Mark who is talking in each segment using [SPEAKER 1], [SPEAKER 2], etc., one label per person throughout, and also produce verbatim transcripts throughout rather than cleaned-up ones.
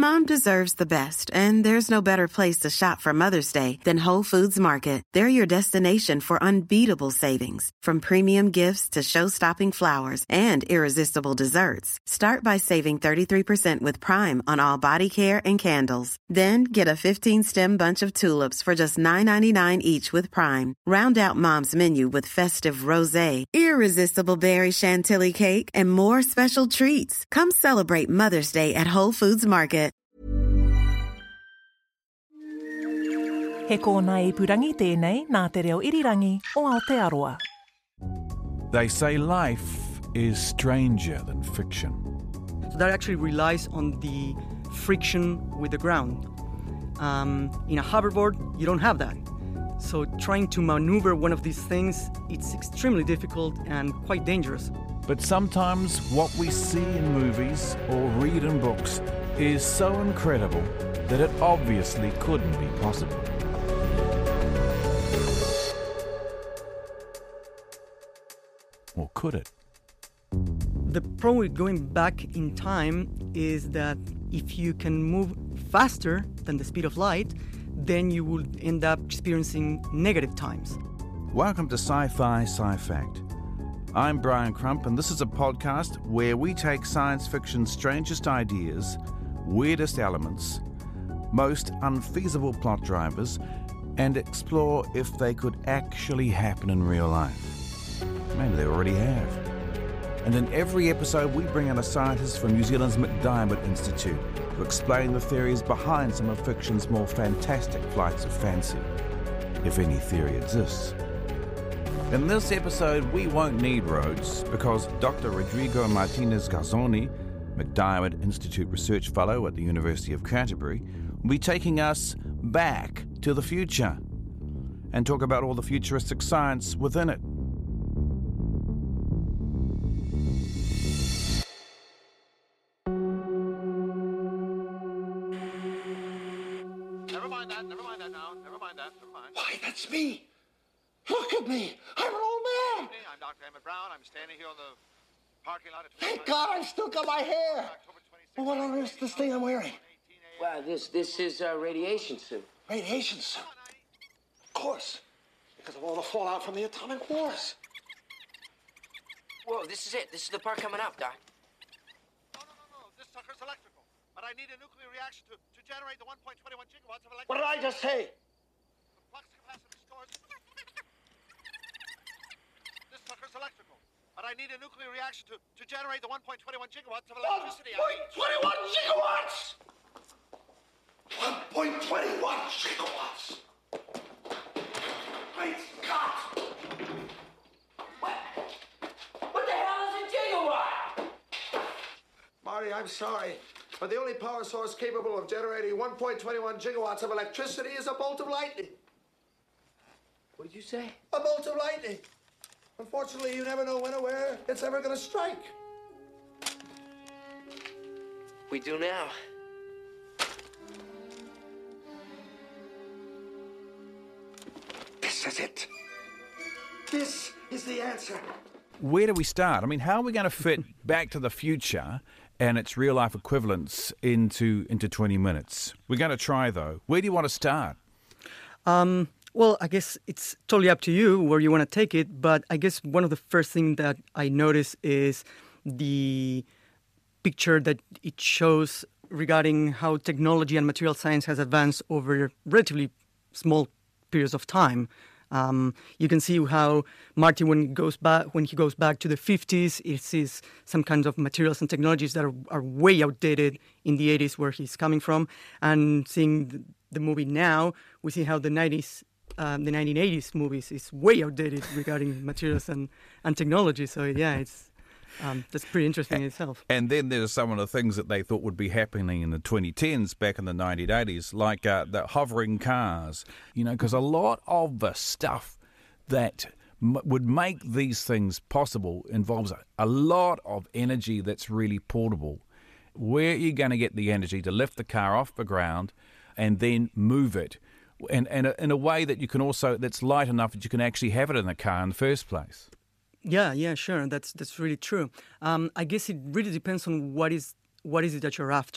[SPEAKER 1] Mom deserves the best, and there's no better place to shop for Mother's Day than Whole Foods Market. They're your destination for unbeatable savings, from premium gifts to show-stopping flowers and irresistible desserts. Start by saving thirty-three percent with Prime on all body care and candles. Then get a fifteen-stem bunch of tulips for just nine ninety-nine each with Prime. Round out Mom's menu with festive rosé, irresistible berry chantilly cake, and more special treats. Come celebrate Mother's Day at Whole Foods Market.
[SPEAKER 2] He kōna ipurangi tēnei nā te reo irirangi o Aotearoa.
[SPEAKER 3] They say life is stranger than fiction.
[SPEAKER 4] So that actually relies on the friction with the ground. Um, in a hoverboard, you don't have that. So trying to maneuver one of these things, it's extremely difficult and quite dangerous.
[SPEAKER 3] But sometimes what we see in movies or read in books is so incredible that it obviously couldn't be possible. Or could it?
[SPEAKER 4] The problem with going back in time is that if you can move faster than the speed of light, then you will end up experiencing negative times.
[SPEAKER 3] Welcome to Sci-Fi Sci-Fact. I'm Brian Crump, and this is a podcast where we take science fiction's strangest ideas, weirdest elements, most unfeasible plot drivers, and explore if they could actually happen in real life. Maybe they already have. And in every episode, we bring in a scientist from New Zealand's MacDiarmid Institute to explain the theories behind some of fiction's more fantastic flights of fancy, if any theory exists. In this episode, we won't need roads because Doctor Rodrigo Martinez Garzoni, MacDiarmid Institute Research Fellow at the University of Canterbury, will be taking us back to the future and talk about all the futuristic science within it.
[SPEAKER 5] Never mind that, never mind that now, never mind that, never mind.
[SPEAKER 6] Why, that's me. Look at me. I'm an old man.
[SPEAKER 5] I'm Doctor Emmett Brown. I'm standing here on the parking lot at
[SPEAKER 6] Thank God I've still got my hair. Well, what on earth is this thing I'm wearing?
[SPEAKER 7] Well, this this is a radiation suit.
[SPEAKER 6] Radiation suit. Of course. Because of all the fallout from the atomic wars.
[SPEAKER 7] Whoa, this is it. This is the part coming up, Doc.
[SPEAKER 5] No, no, no, no. This sucker's electrical. But I need a nuclear reaction to, to generate the one point two one gigawatts of electricity.
[SPEAKER 6] What did I just say?
[SPEAKER 5] The flux capacitor stores... This sucker's electrical. But I need a nuclear reaction to, to generate the one point two one gigawatts of electricity.
[SPEAKER 6] one point two one gigawatts! one point two one gigawatts! Great Scott!
[SPEAKER 7] What? What the hell is a gigawatt?
[SPEAKER 6] Marty, I'm sorry, but the only power source capable of generating one point two one gigawatts of electricity is a bolt of lightning.
[SPEAKER 7] What did you say?
[SPEAKER 6] A bolt of lightning. Unfortunately, you never know when or where it's ever going to strike.
[SPEAKER 7] We do now.
[SPEAKER 6] This is it. This is the answer.
[SPEAKER 3] Where do we start? I mean, how are we going to fit Back to the Future and its real-life equivalents into into twenty minutes? We're going to try, though. Where do you want to start?
[SPEAKER 4] Um, well, I guess it's totally up to you where you want to take it, but I guess one of the first things that I notice is the picture that it shows regarding how technology and material science has advanced over relatively small periods of time. Um, you can see how Marty, when he goes back, when he goes back to the fifties, he sees some kinds of materials and technologies that are, are way outdated in the eighties, where he's coming from. And seeing the, the movie now, we see how the nineties, um, the nineteen eighties movies is way outdated regarding materials and, and technology. So yeah, it's Um, that's pretty interesting in itself.
[SPEAKER 3] And then there's some of the things that they thought would be happening in the twenty tens back in the nineteen eighties, like uh, the hovering cars, you know, because a lot of the stuff that m- would make these things possible involves a, a lot of energy that's really portable. Where are you going to get the energy to lift the car off the ground and then move it? And, and in a way that you can also, that's light enough that you can actually have it in the car in the first place.
[SPEAKER 4] Yeah, yeah, sure. That's that's really true. Um, I guess it really depends on what is what is it that you're after.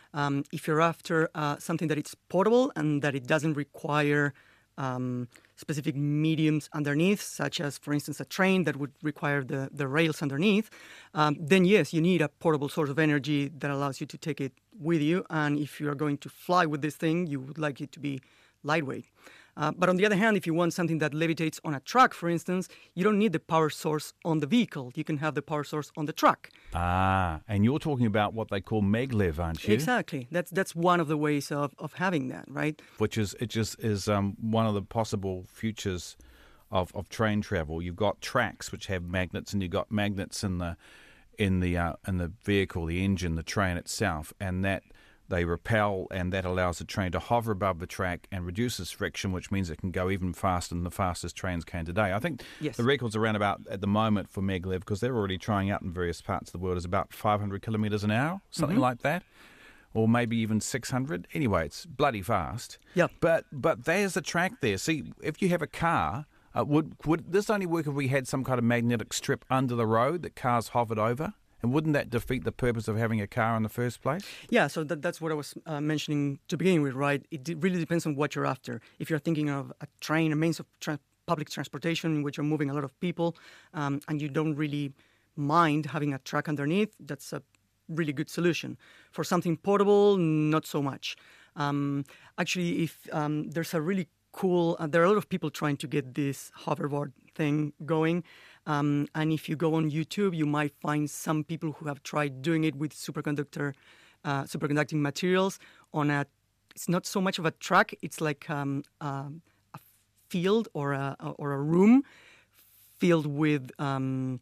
[SPEAKER 4] Um, if you're after uh, something that it's portable and that it doesn't require um, specific mediums underneath, such as, for instance, a train that would require the, the rails underneath, um, then yes, you need a portable source of energy that allows you to take it with you. And if you are going to fly with this thing, you would like it to be lightweight. Uh, but on the other hand, if you want something that levitates on a truck, for instance, you don't need the power source on the vehicle. You can have the power source on the truck.
[SPEAKER 3] Ah, and you're talking about what they call maglev, aren't you?
[SPEAKER 4] Exactly. That's that's one of the ways of, of having that, right?
[SPEAKER 3] Which is it just is um, one of the possible futures of, of train travel. You've got tracks which have magnets, and you've got magnets in the in the uh, in the vehicle, the engine, the train itself, and that. They repel, and that allows the train to hover above the track and reduces friction, which means it can go even faster than the fastest trains can today. I think
[SPEAKER 4] yes.
[SPEAKER 3] the record's around about, at the moment, for maglev, because they're already trying out in various parts of the world, is about five hundred kilometres an hour, something
[SPEAKER 4] mm-hmm.
[SPEAKER 3] like that, or maybe even six hundred. Anyway, it's bloody fast.
[SPEAKER 4] Yeah.
[SPEAKER 3] But but there's a track there. See, if you have a car, uh, would would this only work if we had some kind of magnetic strip under the road that cars hovered over? And wouldn't that defeat the purpose of having a car in the first place?
[SPEAKER 4] Yeah, so that, that's what I was uh, mentioning to begin with, right? It d- really depends on what you're after. If you're thinking of a train, a means of tra- public transportation in which you're moving a lot of people, um, and you don't really mind having a truck underneath, that's a really good solution. For something portable, not so much. Um, actually, if um, there's a really cool, uh, there are a lot of people trying to get this hoverboard thing going. Um, and if you go on YouTube, you might find some people who have tried doing it with superconductor, uh, superconducting materials on a, it's not so much of a track, it's like um, um, a field or a, or a room filled with um,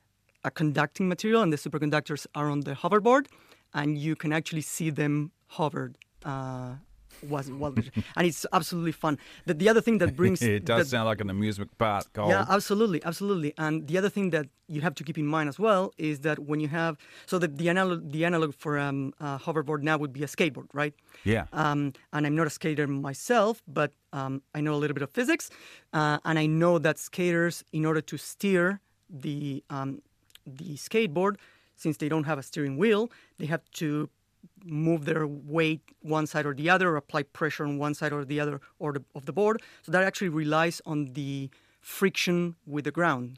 [SPEAKER 4] a conducting material, and the superconductors are on the hoverboard, and you can actually see them hovered. Uh, Was well, and it's absolutely fun. The, the other thing that brings
[SPEAKER 3] it does
[SPEAKER 4] that,
[SPEAKER 3] sound like an amusement park. Gold.
[SPEAKER 4] Yeah, absolutely, absolutely. And the other thing that you have to keep in mind as well is that when you have so the the analog the analog for um, a hoverboard now would be a skateboard, right?
[SPEAKER 3] Yeah.
[SPEAKER 4] Um, and I'm not a skater myself, but um, I know a little bit of physics, uh, and I know that skaters, in order to steer the um, the skateboard, since they don't have a steering wheel, they have to move their weight one side or the other, or apply pressure on one side or the other or the, of the board. So that actually relies on the friction with the ground.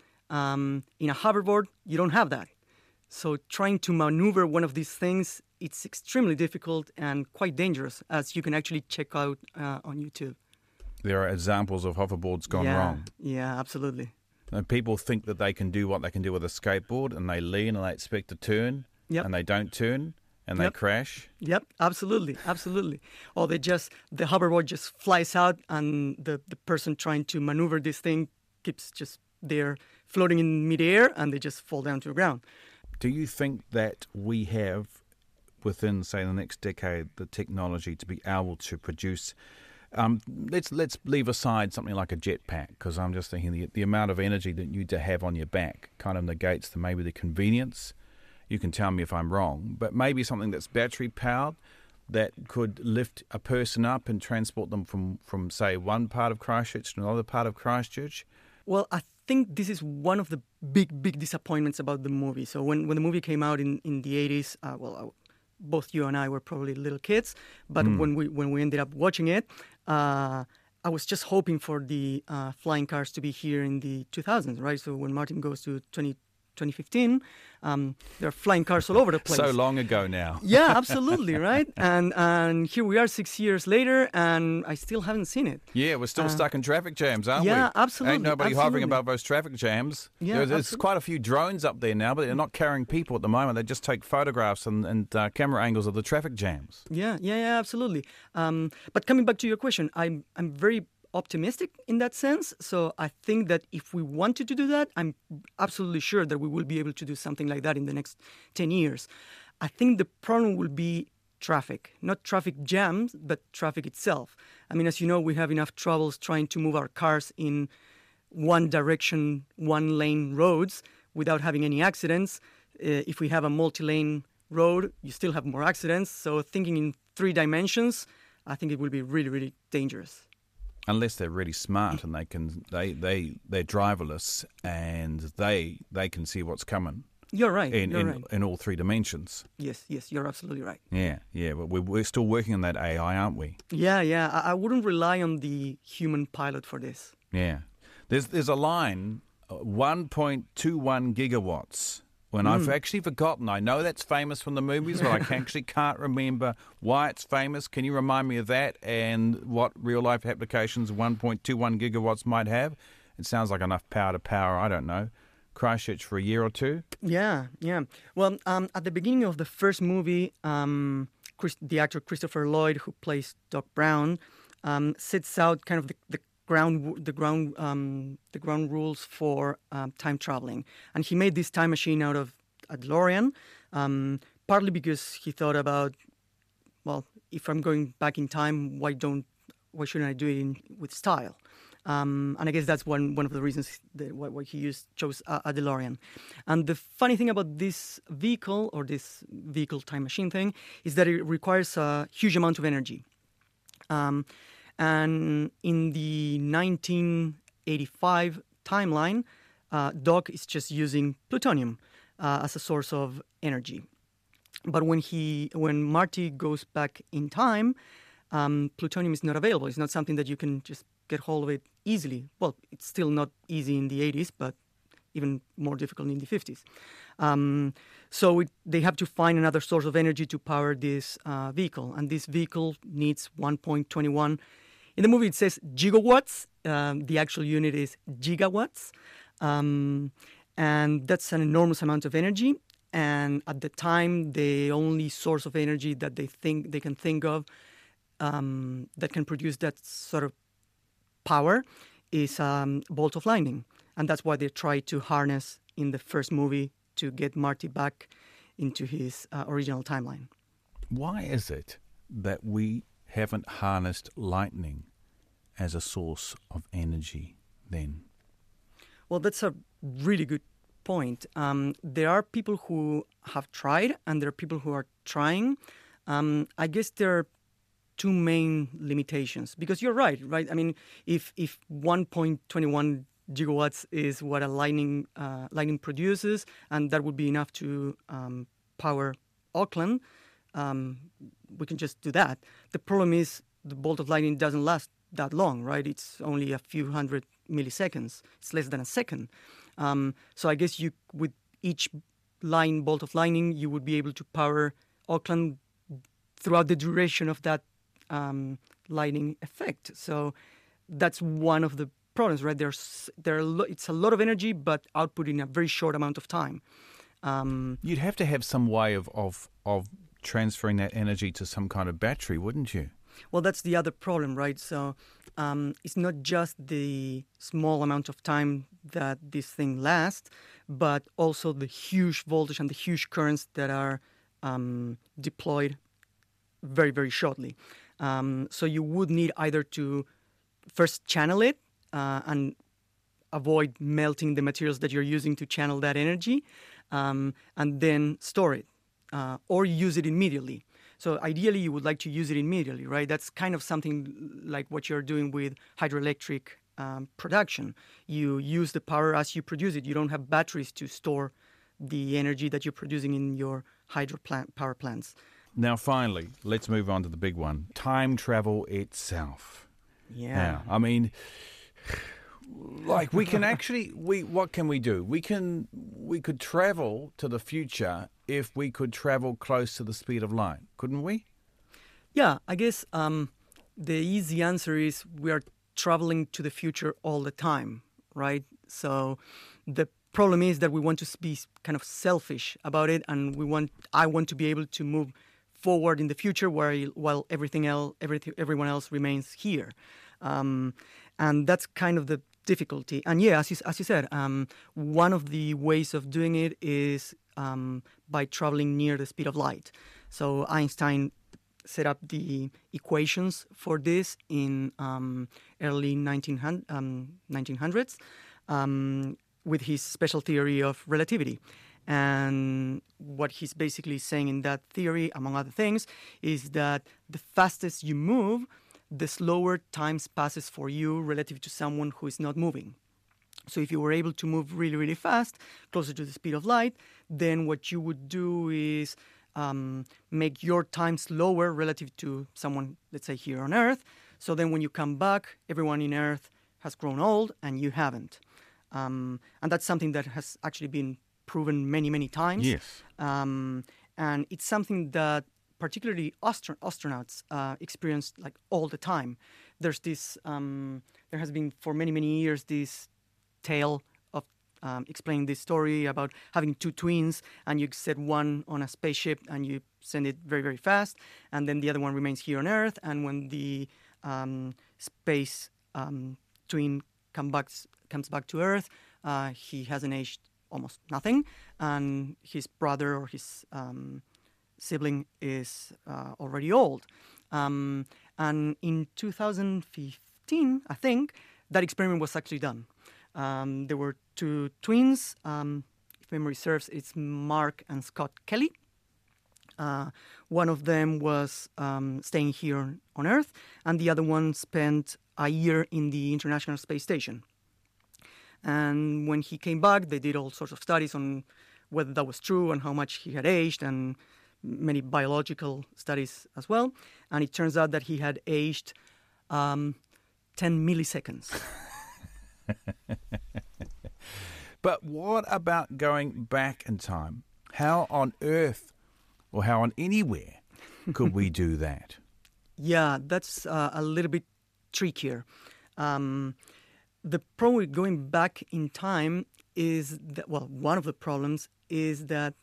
[SPEAKER 4] Um, in a hoverboard, you don't have that. So trying to maneuver one of these things, it's extremely difficult and quite dangerous, as you can actually check out uh, on YouTube.
[SPEAKER 3] There are examples of hoverboards gone
[SPEAKER 4] yeah,
[SPEAKER 3] wrong.
[SPEAKER 4] Yeah, absolutely.
[SPEAKER 3] And people think that they can do what they can do with a skateboard, and they lean and they expect to turn,
[SPEAKER 4] yep.
[SPEAKER 3] and they don't turn. And
[SPEAKER 4] yep.
[SPEAKER 3] they crash?
[SPEAKER 4] Yep, absolutely, absolutely. Or they just, the hoverboard just flies out, and the, the person trying to maneuver this thing keeps just there floating in midair, and they just fall down to the ground.
[SPEAKER 3] Do you think that we have, within, say, the next decade, the technology to be able to produce... Um, let's let's leave aside something like a jetpack, because I'm just thinking the, the amount of energy that you need to have on your back kind of negates the, maybe the convenience. You can tell me if I'm wrong, but maybe something that's battery-powered that could lift a person up and transport them from, from, say, one part of Christchurch to another part of Christchurch?
[SPEAKER 4] Well, I think this is one of the big, big disappointments about the movie. So when, when the movie came out in, in the eighties, uh, well, uh, both you and I were probably little kids, but mm. when we when we ended up watching it, uh, I was just hoping for the uh, flying cars to be here in the two thousands, right? So when Martin goes to twenty fifteen, um, there are flying cars all over the place.
[SPEAKER 3] So long ago now.
[SPEAKER 4] Yeah, absolutely, right? And and here we are six years later, and I still haven't seen it.
[SPEAKER 3] Yeah, we're still uh, stuck in traffic jams, aren't
[SPEAKER 4] yeah,
[SPEAKER 3] we?
[SPEAKER 4] Yeah, absolutely.
[SPEAKER 3] Ain't nobody
[SPEAKER 4] absolutely.
[SPEAKER 3] hovering above those traffic jams.
[SPEAKER 4] Yeah,
[SPEAKER 3] There's, there's
[SPEAKER 4] absolutely.
[SPEAKER 3] quite a few drones up there now, but they're not carrying people at the moment. They just take photographs and, and uh, camera angles of the traffic jams.
[SPEAKER 4] Yeah, yeah, yeah, absolutely. Um, but coming back to your question, I'm I'm very optimistic in that sense. So I think that if we wanted to do that, I'm absolutely sure that we will be able to do something like that in the next ten years. I think the problem will be traffic, not traffic jams, but traffic itself. I mean, as you know, we have enough troubles trying to move our cars in one direction, one lane roads without having any accidents. Uh, if we have a multi-lane road, you still have more accidents. So thinking in three dimensions, I think it will be really, really dangerous.
[SPEAKER 3] Unless they're really smart and they can they they they're driverless and they they can see what's coming.
[SPEAKER 4] You're right.
[SPEAKER 3] In,
[SPEAKER 4] you're
[SPEAKER 3] in,
[SPEAKER 4] right.
[SPEAKER 3] in all three dimensions.
[SPEAKER 4] Yes, yes, you're absolutely right.
[SPEAKER 3] Yeah, yeah, but we're, we're still working on that A I, aren't we?
[SPEAKER 4] Yeah, yeah. I, I wouldn't rely on the human pilot for this.
[SPEAKER 3] Yeah. There's there's a line, uh, one point two one gigawatts. When I've actually forgotten, I know that's famous from the movies, but I can actually can't remember why it's famous. Can you remind me of that and what real-life applications one point two one gigawatts might have? It sounds like enough power to power, I don't know, Christchurch for a year or two?
[SPEAKER 4] Yeah, yeah. Well, um, at the beginning of the first movie, um, Chris, the actor Christopher Lloyd, who plays Doc Brown, um, sets out kind of the, the ground, the ground, um, the ground rules for um, time traveling, and he made this time machine out of a DeLorean, um, partly because he thought about, well, if I'm going back in time, why don't, why shouldn't I do it in, with style? Um, and I guess that's one one of the reasons that why, why he used chose a, a DeLorean. And the funny thing about this vehicle or this vehicle time machine thing is that it requires a huge amount of energy. Um, and in the nineteen eighty-five timeline, uh, Doc is just using plutonium uh, as a source of energy. But when he when Marty goes back in time, um, plutonium is not available. It's not something that you can just get hold of it easily. Well, it's still not easy in the eighties, but even more difficult in the fifties. Um, so it, they have to find another source of energy to power this uh, vehicle, and this vehicle needs one point two one. In the movie, it says gigawatts. Um, the actual unit is gigawatts, um, and that's an enormous amount of energy. And at the time, the only source of energy that they think they can think of um, that can produce that sort of power is um, a bolt of lightning. And that's why they try to harness in the first movie to get Marty back into his uh, original timeline.
[SPEAKER 3] Why is it that we haven't harnessed lightning as a source of energy then?
[SPEAKER 4] Well, that's a really good point. Um, there are people who have tried, and there are people who are trying. Um, I guess there are two main limitations, because you're right, right? I mean, if if one point two one gigawatts is what a lightning uh, lightning produces, and that would be enough to um, power Auckland, um, we can just do that. The problem is the bolt of lightning doesn't last that long, right? It's only a few hundred milliseconds. It's less than a second. Um, so I guess you, with each line bolt of lightning, you would be able to power Auckland throughout the duration of that um, lightning effect. So that's one of the problems, right? There's there are lo- it's a lot of energy, but output in a very short amount of time. Um,
[SPEAKER 3] You'd have to have some way of, of of transferring that energy to some kind of battery, wouldn't you?
[SPEAKER 4] Well, that's the other problem, right? So um, it's not just the small amount of time that this thing lasts, but also the huge voltage and the huge currents that are um, deployed very, very shortly. Um, so you would need either to first channel it uh, and avoid melting the materials that you're using to channel that energy, um, and then store it, uh, or use it immediately. So ideally, you would like to use it immediately, right? That's kind of something like what you're doing with hydroelectric um, production. You use the power as you produce it. You don't have batteries to store the energy that you're producing in your hydro plant, power plants.
[SPEAKER 3] Now, finally, let's move on to the big one. Time travel itself.
[SPEAKER 4] Yeah.
[SPEAKER 3] Now, I mean, like we can actually, we what can we do? We can, we could travel to the future if we could travel close to the speed of light, couldn't we?
[SPEAKER 4] Yeah, I guess um, the easy answer is we are traveling to the future all the time, right? So the problem is that we want to be kind of selfish about it, and we want I want to be able to move forward in the future while while everything else, everything, everyone else remains here, um, and that's kind of the difficulty. And yeah, as you, as you said, um, one of the ways of doing it is um, by traveling near the speed of light. So Einstein set up the equations for this in um, early nineteen hundreds um, with his special theory of relativity. And what he's basically saying in that theory, among other things, is that the fastest you move, the slower time passes for you relative to someone who is not moving. So if you were able to move really, really fast, closer to the speed of light, then what you would do is um, make your time slower relative to someone, let's say, here on Earth. So then when you come back, everyone in Earth has grown old and you haven't. Um, and that's something that has actually been proven many, many times.
[SPEAKER 3] Yes.
[SPEAKER 4] Um, and it's something that particularly astro- astronauts uh, experience like all the time. There's this, um, there has been for many, many years this tale of um, explaining this story about having two twins, and you set one on a spaceship and you send it very, very fast, and then the other one remains here on Earth, and when the um, space um, twin come back, comes back to Earth, uh, he hasn't aged almost nothing, and his brother or his um, sibling is uh, already old. Um, and in two thousand fifteen, I think, that experiment was actually done. Um, there were two twins, um, if memory serves, it's Mark and Scott Kelly. Uh, one of them was um, staying here on Earth, and the other one spent a year in the International Space Station. And when he came back, they did all sorts of studies on whether that was true and how much he had aged, and many biological studies as well. And it turns out that he had aged um, ten milliseconds.
[SPEAKER 3] But what about going back in time? How on earth, or how on anywhere, could we do that?
[SPEAKER 4] Yeah, that's uh, a little bit trickier. Um, the problem with going back in time is that, well, one of the problems is that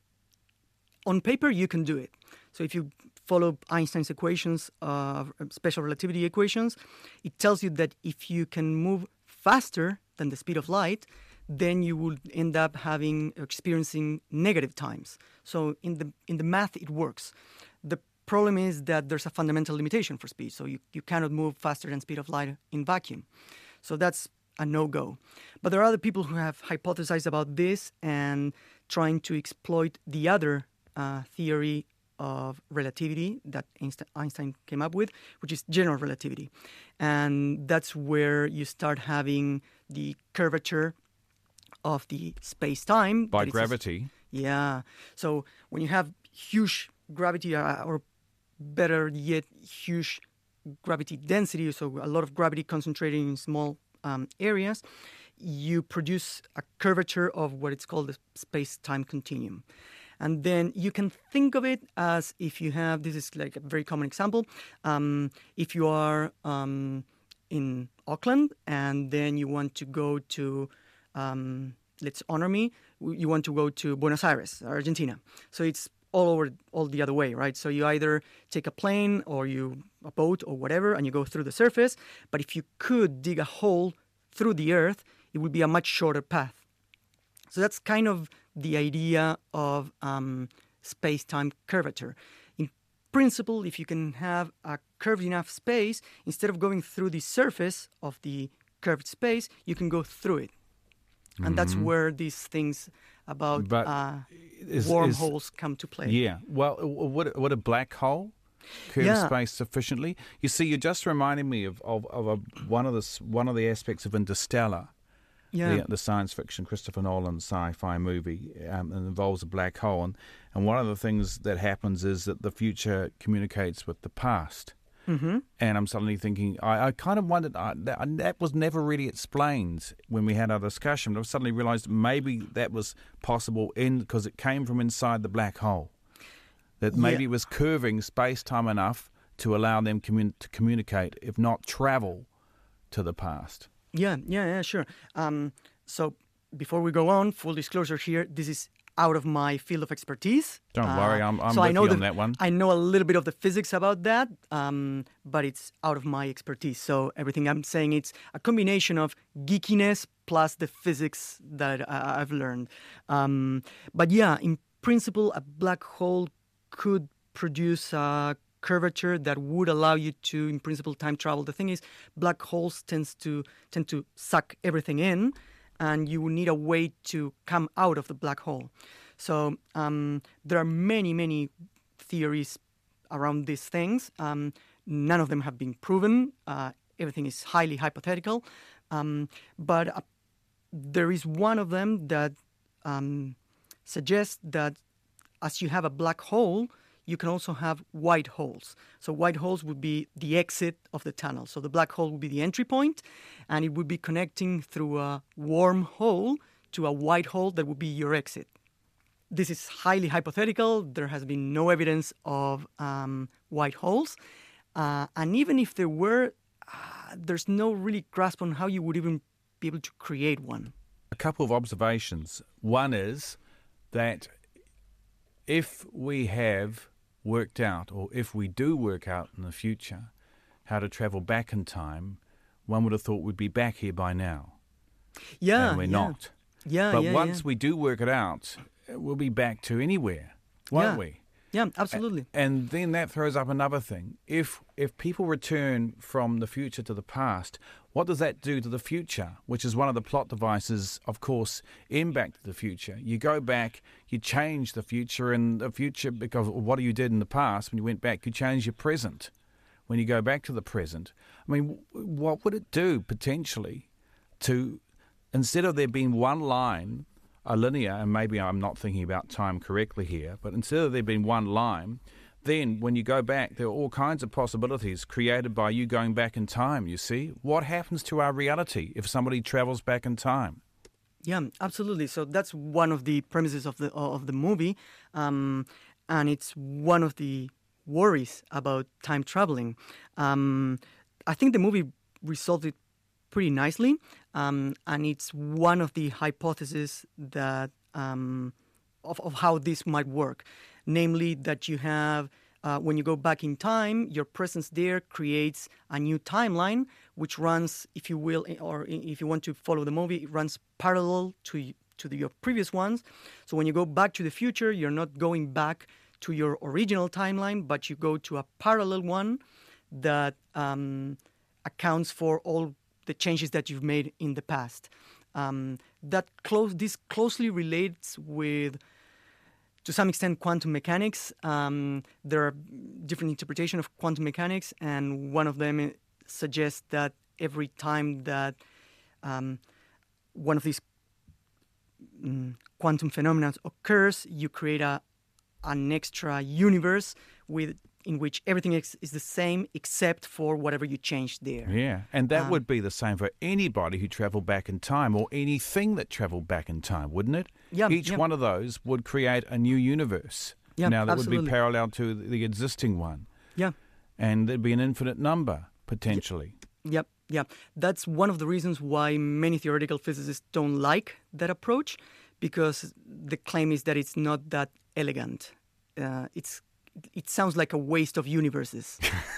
[SPEAKER 4] on paper you can do it. So if you follow Einstein's equations, uh, special relativity equations, it tells you that if you can move faster than the speed of light, then you will end up having experiencing negative times. So in the in the math, it works. The problem is that there's a fundamental limitation for speed. So you, you cannot move faster than speed of light in vacuum. So that's a no-go. But there are other people who have hypothesized about this and trying to exploit the other uh, theory of relativity that Einstein came up with, which is general relativity. And that's where you start having the curvature of the space-time.
[SPEAKER 3] By gravity.
[SPEAKER 4] A, yeah. So when you have huge gravity, uh, or better yet, huge gravity density, so a lot of gravity concentrated in small um, areas, you produce a curvature of what it's called the space-time continuum. And then you can think of it as if you have, this is like a very common example, um, if you are um, in Auckland and then you want to go to, um, let's honor me, you want to go to Buenos Aires, Argentina. So it's all over, all the other way, right? So you either take a plane or you a boat or whatever and you go through the surface. But if you could dig a hole through the Earth, it would be a much shorter path. So that's kind of the idea of um, space-time curvature. In principle, if you can have a curved enough space, instead of going through the surface of the curved space, you can go through it. And mm-hmm. that's where these things about
[SPEAKER 3] but
[SPEAKER 4] uh,
[SPEAKER 3] is,
[SPEAKER 4] wormholes
[SPEAKER 3] is,
[SPEAKER 4] come to play.
[SPEAKER 3] Yeah. Well, would, would a black hole curve
[SPEAKER 4] yeah.
[SPEAKER 3] space sufficiently? You see, you're just reminding me of, of, of a, one of the one of the aspects of Interstellar.
[SPEAKER 4] Yeah.
[SPEAKER 3] The, the science fiction Christopher Nolan sci-fi movie um, and involves a black hole, and, and one of the things that happens is that the future communicates with the past.
[SPEAKER 4] Mm-hmm.
[SPEAKER 3] And I'm suddenly thinking, I, I kind of wondered, I, that, that was never really explained when we had our discussion. I suddenly realised maybe that was possible in because it came from inside the black hole. That maybe
[SPEAKER 4] yeah.
[SPEAKER 3] it was curving space-time enough to allow them commun- to communicate, if not travel, to the past.
[SPEAKER 4] Yeah, yeah, yeah, sure. Um, so before we go on, full disclosure here, this is out of my field of expertise.
[SPEAKER 3] Don't
[SPEAKER 4] uh,
[SPEAKER 3] worry, I'm, I'm
[SPEAKER 4] so
[SPEAKER 3] with
[SPEAKER 4] I know
[SPEAKER 3] you
[SPEAKER 4] the,
[SPEAKER 3] on that one.
[SPEAKER 4] I know a little bit of the physics about that, um, but it's out of my expertise. So everything I'm saying, it's a combination of geekiness plus the physics that I, I've learned. Um, but yeah, in principle, a black hole could produce a curvature that would allow you to, in principle, time travel. The thing is, black holes tends to tend to suck everything in, and you will need a way to come out of the black hole. So um, there are many, many theories around these things. Um, none of them have been proven. Uh, everything is highly hypothetical. Um, but a there is one of them that um, suggests that as you have a black hole, you can also have white holes. So white holes would be the exit of the tunnel. So the black hole would be the entry point, and it would be connecting through a wormhole to a white hole that would be your exit. This is highly hypothetical. There has been no evidence of um, white holes. Uh, and even if there were, uh, there's no really grasp on how you would even be able to create one.
[SPEAKER 3] A couple of observations. One is that if we have worked out, or if we do work out in the future, how to travel back in time, one would have thought we'd be back here by now.
[SPEAKER 4] Yeah,
[SPEAKER 3] and we're
[SPEAKER 4] yeah.
[SPEAKER 3] not.
[SPEAKER 4] Yeah,
[SPEAKER 3] but
[SPEAKER 4] yeah,
[SPEAKER 3] once
[SPEAKER 4] yeah.
[SPEAKER 3] we do work it out, we'll be back to anywhere, won't
[SPEAKER 4] yeah.
[SPEAKER 3] we?
[SPEAKER 4] Yeah, absolutely.
[SPEAKER 3] And then that throws up another thing. If if people return from the future to the past, what does that do to the future? Which is one of the plot devices, of course, in Back to the Future. You go back, you change the future, and the future, because of what you did in the past, when you went back, you change your present. When you go back to the present, I mean, what would it do, potentially, to, instead of there being one line, a linear, and maybe I'm not thinking about time correctly here, but instead of there being one line, then when you go back, there are all kinds of possibilities created by you going back in time, you see? What happens to our reality if somebody travels back in time?
[SPEAKER 4] Yeah, absolutely. So that's one of the premises of the of the movie, um, and it's one of the worries about time traveling. Um, I think the movie resolved it pretty nicely, um, and it's one of the hypotheses that um, of, of how this might work, namely that you have, uh, when you go back in time, your presence there creates a new timeline, which runs, if you will, or if you want to follow the movie, it runs parallel to to the, your previous ones. So when you go back to the future, you're not going back to your original timeline, but you go to a parallel one that um, accounts for all the changes that you've made in the past. Um, that close this closely relates with, to some extent, quantum mechanics. Um, there are different interpretations of quantum mechanics, and one of them suggests that every time that um, one of these um, quantum phenomena occurs, you create a an extra universe with in which everything is, is the same except for whatever you changed there.
[SPEAKER 3] Yeah, and that
[SPEAKER 4] Um,
[SPEAKER 3] would be the same for anybody who travelled back in time, or anything that travelled back in time, wouldn't it?
[SPEAKER 4] Yeah,
[SPEAKER 3] Each
[SPEAKER 4] yeah.
[SPEAKER 3] one of those would create a new universe.
[SPEAKER 4] Yeah,
[SPEAKER 3] now, that would
[SPEAKER 4] absolutely.
[SPEAKER 3] be parallel to the existing one.
[SPEAKER 4] Yeah.
[SPEAKER 3] And there'd be an infinite number, potentially.
[SPEAKER 4] Yep, yeah. That's one of the reasons why many theoretical physicists don't like that approach, because the claim is that it's not that elegant. Uh, it's it sounds like a waste of universes.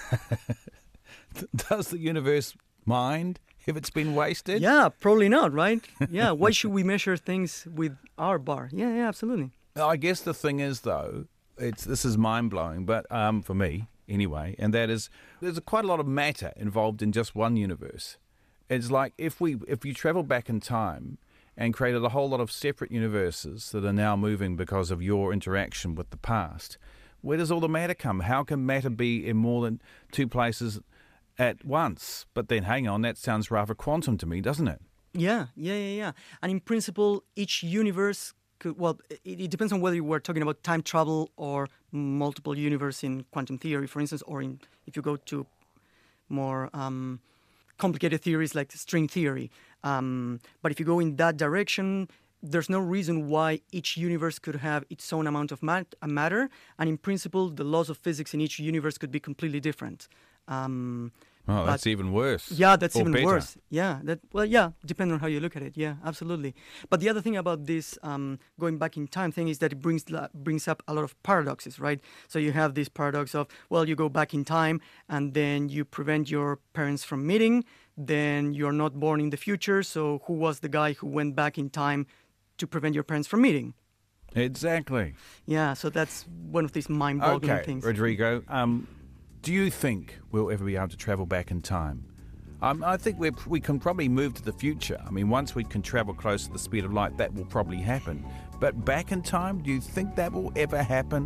[SPEAKER 3] Does the universe mind if it's been wasted?
[SPEAKER 4] Yeah, probably not, right? Yeah, why should we measure things with our bar? Yeah, yeah, absolutely.
[SPEAKER 3] I guess the thing is, though, it's this is mind-blowing, but um, for me, anyway, and that is there's quite a lot of matter involved in just one universe. It's like if we if you travel back in time and created a whole lot of separate universes that are now moving because of your interaction with the past, where does all the matter come? How can matter be in more than two places at once? But then, hang on, that sounds rather quantum to me, doesn't it?
[SPEAKER 4] Yeah, yeah, yeah, yeah. And in principle, each universe could, well, it, it depends on whether you were talking about time travel or multiple universe in quantum theory, for instance, or in if you go to more um, complicated theories like string theory. Um, but if you go in that direction, there's no reason why each universe could have its own amount of mat- matter. And in principle, the laws of physics in each universe could be completely different. Um,
[SPEAKER 3] Oh, that's
[SPEAKER 4] but-
[SPEAKER 3] even worse.
[SPEAKER 4] Yeah, that's
[SPEAKER 3] Or
[SPEAKER 4] even
[SPEAKER 3] better.
[SPEAKER 4] worse. Yeah, that well, yeah, depending on how you look at it. Yeah, absolutely. But the other thing about this um, going back in time thing is that it brings la- brings up a lot of paradoxes, right? So you have this paradox of, well, you go back in time and then you prevent your parents from meeting. Then you're not born in the future. So who was the guy who went back in time to prevent your parents from meeting?
[SPEAKER 3] Exactly.
[SPEAKER 4] Yeah, so that's one of these mind-boggling
[SPEAKER 3] Okay,
[SPEAKER 4] things.
[SPEAKER 3] Rodrigo, um, do you think we'll ever be able to travel back in time? Um, I think we we can probably move to the future. I mean, once we can travel close to the speed of light, that will probably happen. But back in time, do you think that will ever happen?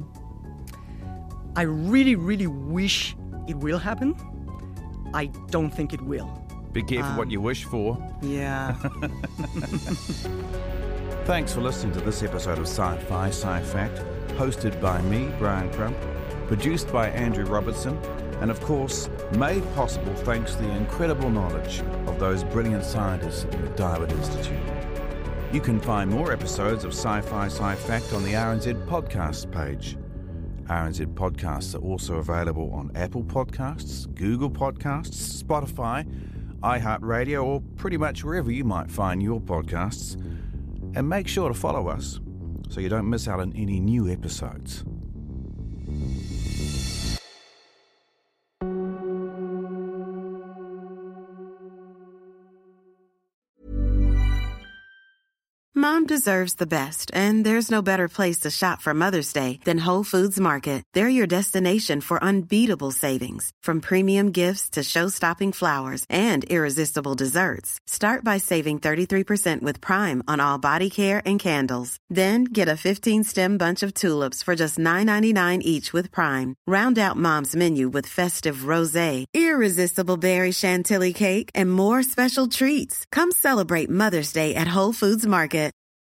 [SPEAKER 4] I really, really wish it will happen. I don't think it will.
[SPEAKER 3] Be careful
[SPEAKER 4] Um,
[SPEAKER 3] what you wish for.
[SPEAKER 4] Yeah.
[SPEAKER 3] Thanks for listening to this episode of Sci-Fi Sci-Fact, hosted by me, Brian Crump, produced by Andrew Robertson, and of course, made possible thanks to the incredible knowledge of those brilliant scientists at the MacDiarmid Institute. You can find more episodes of Sci-Fi Sci-Fact on the R N Z Podcasts page. R N Z Podcasts are also available on Apple Podcasts, Google Podcasts, Spotify, iHeartRadio, or pretty much wherever you might find your podcasts. And make sure to follow us so you don't miss out on any new episodes.
[SPEAKER 1] Mom deserves the best, and there's no better place to shop for Mother's Day than Whole Foods Market. They're your destination for unbeatable savings, from premium gifts to show-stopping flowers and irresistible desserts. Start by saving thirty-three percent with Prime on all body care and candles. Then get a fifteen-stem bunch of tulips for just nine ninety-nine each with Prime. Round out Mom's menu with festive rosé, irresistible berry chantilly cake, and more special treats. Come celebrate Mother's Day at Whole Foods Market.